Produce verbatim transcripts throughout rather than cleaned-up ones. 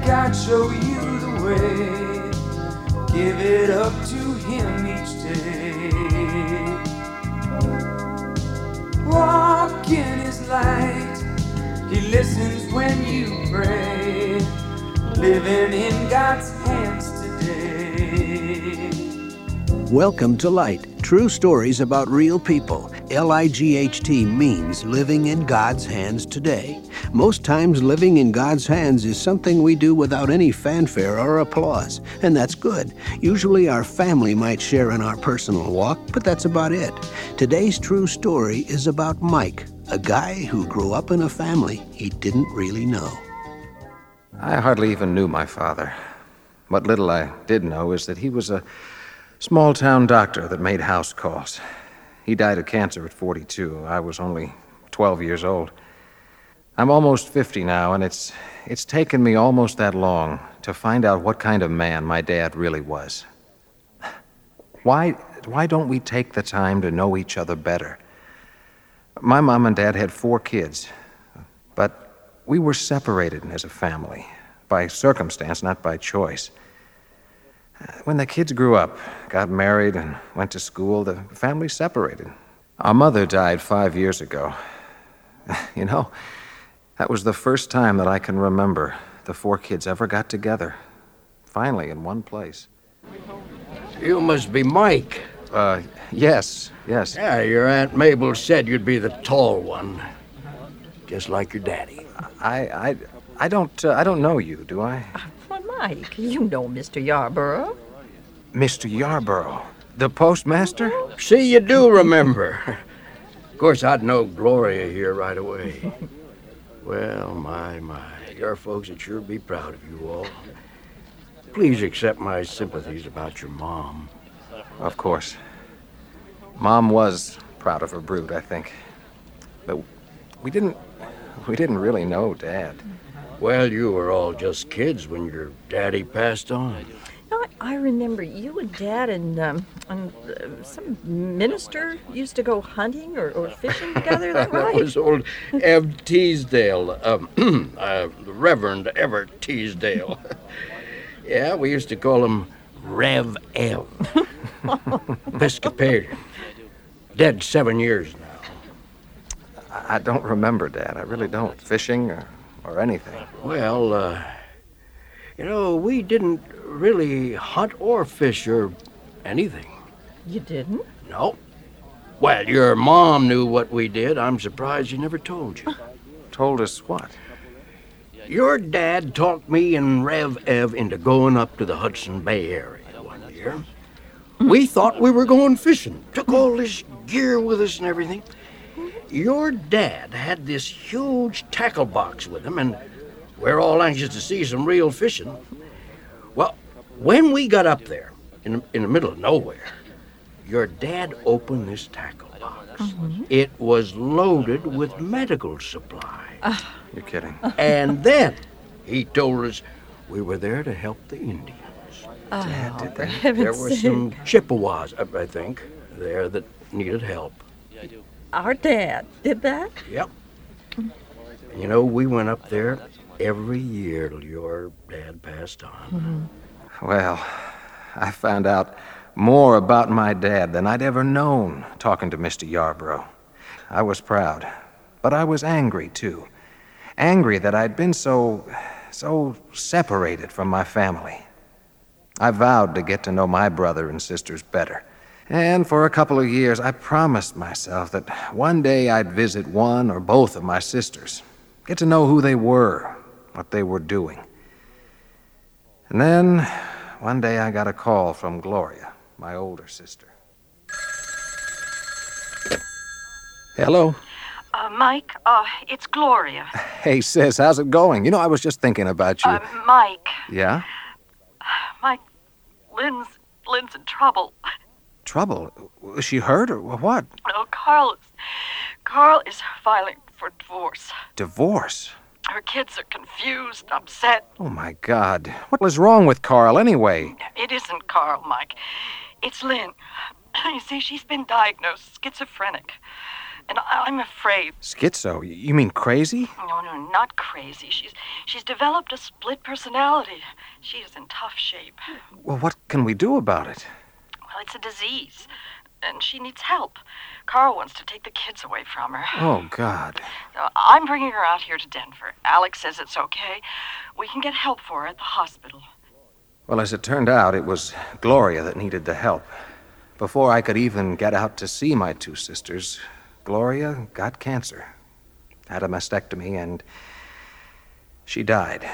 God show you the way. Give it up to Him each day. Walk in His light. He listens when you pray. Living in God's hands today. Welcome to Light. True stories about real people. L I G H T means living in God's hands today. Most times living in God's hands is something we do without any fanfare or applause, and that's good. Usually our family might share in our personal walk, but that's about it. Today's true story is about Mike, a guy who grew up in a family he didn't really know. I hardly even knew my father. What little I did know is that he was a small-town doctor that made house calls. He died of cancer at forty-two. I was only twelve years old. I'm almost fifty now, and it's it's taken me almost that long to find out what kind of man my dad really was. Why, why don't we take the time to know each other better? My mom and dad had four kids, but we were separated as a family, by circumstance, not by choice. When the kids grew up, got married, and went to school, the family separated. Our mother died five years ago. You know, that was the first time that I can remember the four kids ever got together, finally in one place. You must be Mike. Uh, yes, yes. Yeah, your Aunt Mabel said you'd be the tall one, just like your daddy. I, I, I don't, uh, I don't know you, do I? Why, Mike, you know Mister Yarborough. Mister Yarborough, the postmaster? See, you do remember. Of course, I'd know Gloria here right away. Well, my, my, your folks would sure be proud of you all. Please accept my sympathies about your mom. Of course. Mom was proud of her brood, I think. But we didn't, we didn't really know Dad. Well, you were all just kids when your daddy passed on. No, I remember you and Dad and, um, and uh, some minister used to go hunting or, or fishing together, is that right? That was old Ev Teasdale, um, uh, Reverend Everett Teasdale. Yeah, we used to call him Rev Ev. Episcopalian. Dead seven years now. I don't remember, Dad. I really don't. Fishing or... or anything. Well, uh, you know, we didn't really hunt or fish or anything. You didn't? No. Well, your mom knew what we did. I'm surprised she never told you. Told us what? Your dad talked me and Rev Ev into going up to the Hudson Bay area one year. We thought we were going fishing. Took all this gear with us and everything. Your dad had this huge tackle box with him, and we're all anxious to see some real fishing. Well, when we got up there, in the, in the middle of nowhere, your dad opened this tackle box. Mm-hmm. It was loaded with medical supplies. Uh, You're kidding. And then he told us we were there to help the Indians. Oh, Dad did that? There were some Chippewas, I think, there that needed help. Our dad did that? Yep. And you know, we went up there every year till your dad passed on. Mm-hmm. Well, I found out more about my dad than I'd ever known talking to Mister Yarborough. I was proud, but I was angry, too. Angry that I'd been so, so separated from my family. I vowed to get to know my brother and sisters better. And for a couple of years, I promised myself that one day I'd visit one or both of my sisters, get to know who they were, what they were doing. And then, one day I got a call from Gloria, my older sister. Hello? Uh, Mike, uh, it's Gloria. Hey, sis, how's it going? You know, I was just thinking about you. Uh, Mike. Yeah? Mike, Lynn's, Lynn's in trouble. Trouble? Was she hurt or what? No, Carl is, Carl is filing for divorce. Divorce? Her kids are confused, upset. Oh, my God. What was wrong with Carl anyway? It isn't Carl, Mike. It's Lynn. You see, she's been diagnosed schizophrenic. And I- I'm afraid. Schizo? You mean crazy? No, no, not crazy. She's she's developed a split personality. She is in tough shape. Well, what can we do about it? Well, it's a disease, and she needs help. Carl wants to take the kids away from her. Oh, God. So I'm bringing her out here to Denver. Alex says it's okay. We can get help for her at the hospital. Well, as it turned out, it was Gloria that needed the help. Before I could even get out to see my two sisters, Gloria got cancer, had a mastectomy, and she died.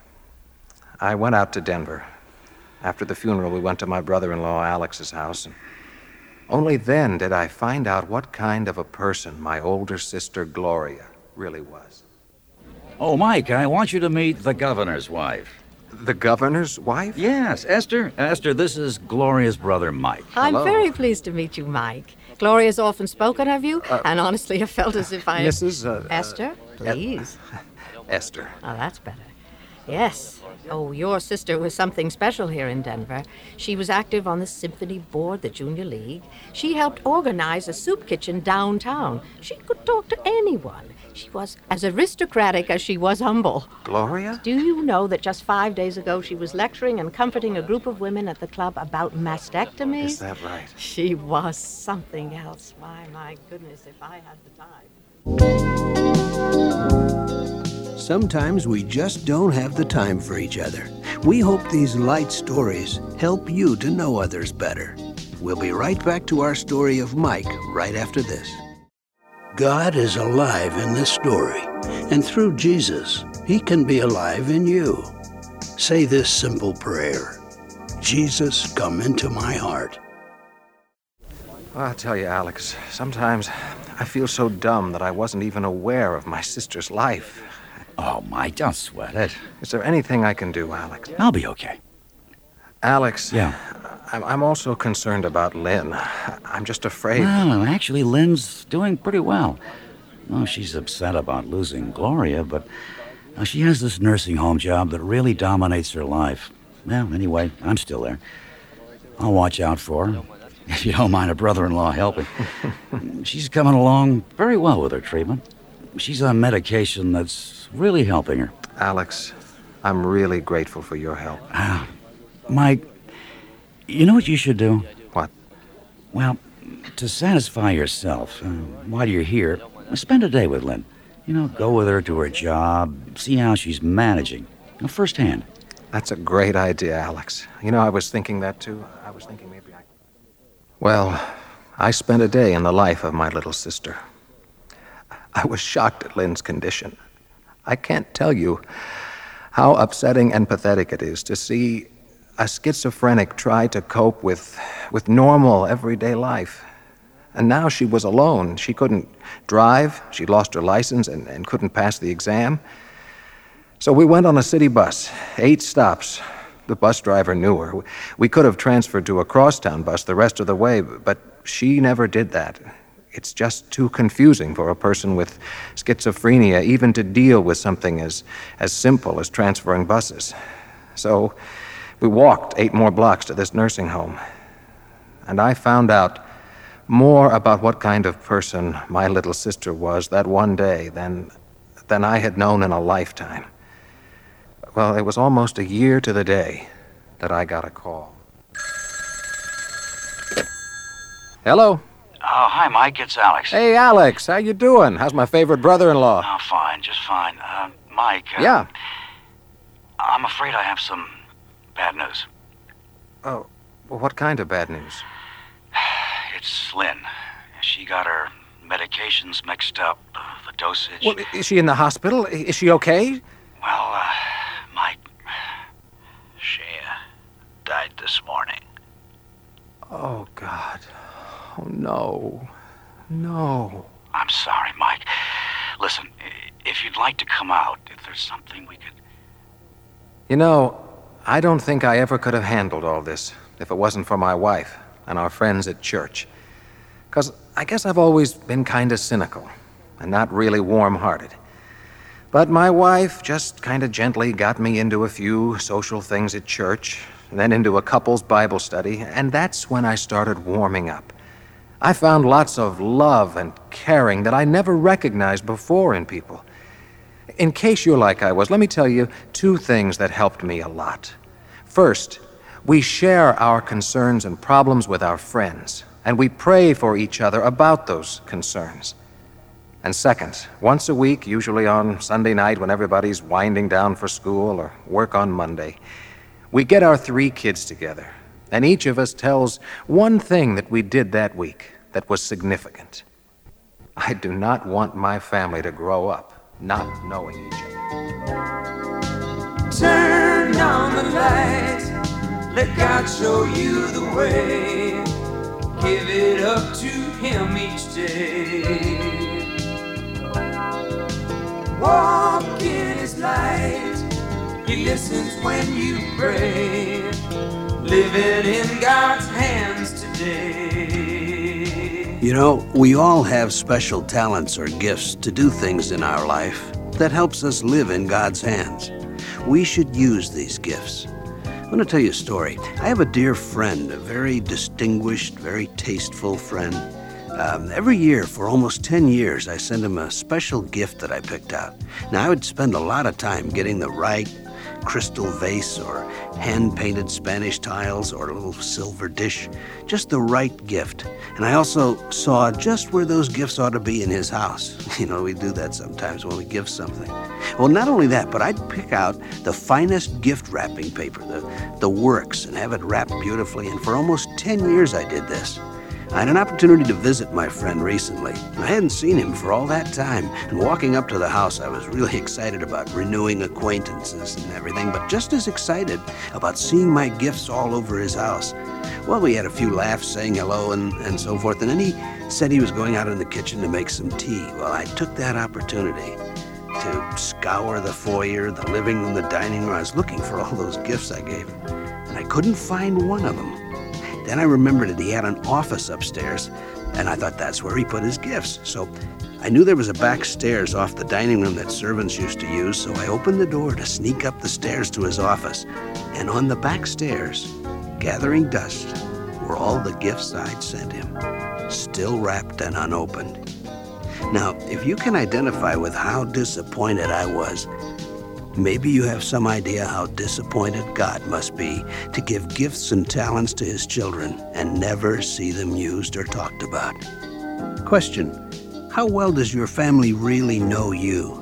I went out to Denver. After the funeral, we went to my brother-in-law Alex's house, and only then did I find out what kind of a person my older sister Gloria really was. Oh, Mike, I want you to meet the governor's wife. The governor's wife? Yes, Esther. Esther, this is Gloria's brother, Mike. I'm Hello. very pleased to meet you, Mike. Gloria's often spoken of you, Uh, and honestly, I felt as if I... Missus Uh, Esther, please. Esther. Oh, that's better. Yes. Oh, your sister was something special here in Denver. She was active on the symphony board, the junior league. She helped organize a soup kitchen downtown. She could talk to anyone. She was as aristocratic as she was humble. Gloria? Do you know that just five days ago she was lecturing and comforting a group of women at the club about mastectomies? Is that right? She was something else. My, my goodness, if I had the time. Sometimes we just don't have the time for each other. We hope these light stories help you to know others better. We'll be right back to our story of Mike right after this. God is alive in this story, and through Jesus, he can be alive in you. Say this simple prayer: Jesus, come into my heart. Well, I'll tell you, Alex, sometimes I feel so dumb that I wasn't even aware of my sister's life. Oh, Mike, don't sweat it. Is there anything I can do, Alex? I'll be okay. Alex, Yeah. I'm, I'm also concerned about Lynn. I'm just afraid. Well, actually, Lynn's doing pretty well. Oh, she's upset about losing Gloria, but uh, she has this nursing home job that really dominates her life. Well, anyway, I'm still there. I'll watch out for her, if you don't mind a brother-in-law helping. She's coming along very well with her treatment. She's on medication that's really helping her. Alex, I'm really grateful for your help. Ah, Mike, you know what you should do? What? Well, to satisfy yourself, uh, while you're here, spend a day with Lynn. You know, go with her to her job, see how she's managing, you know, firsthand. That's a great idea, Alex. You know, I was thinking that, too. I was thinking maybe I... Well, I spent a day in the life of my little sister. I was shocked at Lynn's condition. I can't tell you how upsetting and pathetic it is to see a schizophrenic try to cope with, with normal, everyday life. And now she was alone. She couldn't drive. She'd lost her license and, and couldn't pass the exam. So we went on a city bus, eight stops. The bus driver knew her. We could have transferred to a crosstown bus the rest of the way, but she never did that. It's just too confusing for a person with schizophrenia even to deal with something as, as simple as transferring buses. So we walked eight more blocks to this nursing home. And I found out more about what kind of person my little sister was that one day than, than I had known in a lifetime. Well, it was almost a year to the day that I got a call. Hello? Oh, hi, Mike. It's Alex. Hey, Alex, how you doing? How's my favorite brother-in-law? Oh, fine, just fine. Uh, Mike. Uh, Yeah. I'm afraid I have some bad news. Oh, well, what kind of bad news? It's Lynn. She got her medications mixed up, uh, the dosage. Well, is she in the hospital? Is she okay? Well, uh, Mike, she uh, died this morning. Oh, God. Oh, no. No. I'm sorry, Mike. Listen, if you'd like to come out, if there's something we could... You know, I don't think I ever could have handled all this if it wasn't for my wife and our friends at church. Because I guess I've always been kind of cynical and not really warm-hearted. But my wife just kind of gently got me into a few social things at church, and then into a couple's Bible study, and that's when I started warming up. I found lots of love and caring that I never recognized before in people. In case you're like I was, let me tell you two things that helped me a lot. First, we share our concerns and problems with our friends, and we pray for each other about those concerns. And second, once a week, usually on Sunday night when everybody's winding down for school or work on Monday, we get our three kids together, and each of us tells one thing that we did that week that was significant. I do not want my family to grow up not knowing each other. Turn on the light, let God show you the way. Give it up to Him each day. Walk in His light, He listens when you pray. Living in God's hands today. You know, we all have special talents or gifts to do things in our life that helps us live in God's hands. We should use these gifts. I want to tell you a story. I have a dear friend, a very distinguished, very tasteful friend. Um, every year for almost ten years, I send him a special gift that I picked out. Now, I would spend a lot of time getting the right crystal vase or hand-painted Spanish tiles or a little silver dish, just the right gift. And I also saw just where those gifts ought to be in his house. You know, we do that sometimes when we give something. Well, not only that, but I'd pick out the finest gift wrapping paper, the, the works, and have it wrapped beautifully. And for almost ten years I did this. I had an opportunity to visit my friend recently. I hadn't seen him for all that time, and walking up to the house, I was really excited about renewing acquaintances and everything, but just as excited about seeing my gifts all over his house. Well, we had a few laughs, saying hello and, and so forth, and then he said he was going out in the kitchen to make some tea. Well, I took that opportunity to scour the foyer, the living room, the dining room. I was looking for all those gifts I gave him, and I couldn't find one of them. Then I remembered that he had an office upstairs, and I thought that's where he put his gifts. So I knew there was a back stairs off the dining room that servants used to use, so I opened the door to sneak up the stairs to his office. And on the back stairs, gathering dust, were all the gifts I'd sent him, still wrapped and unopened. Now, if you can identify with how disappointed I was, maybe you have some idea how disappointed God must be to give gifts and talents to His children and never see them used or talked about. Question: how well does your family really know you?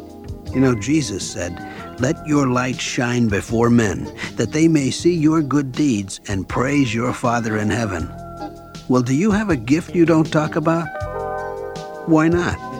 You know, Jesus said, "Let your light shine before men, that they may see your good deeds and praise your Father in heaven." Well, do you have a gift you don't talk about? Why not?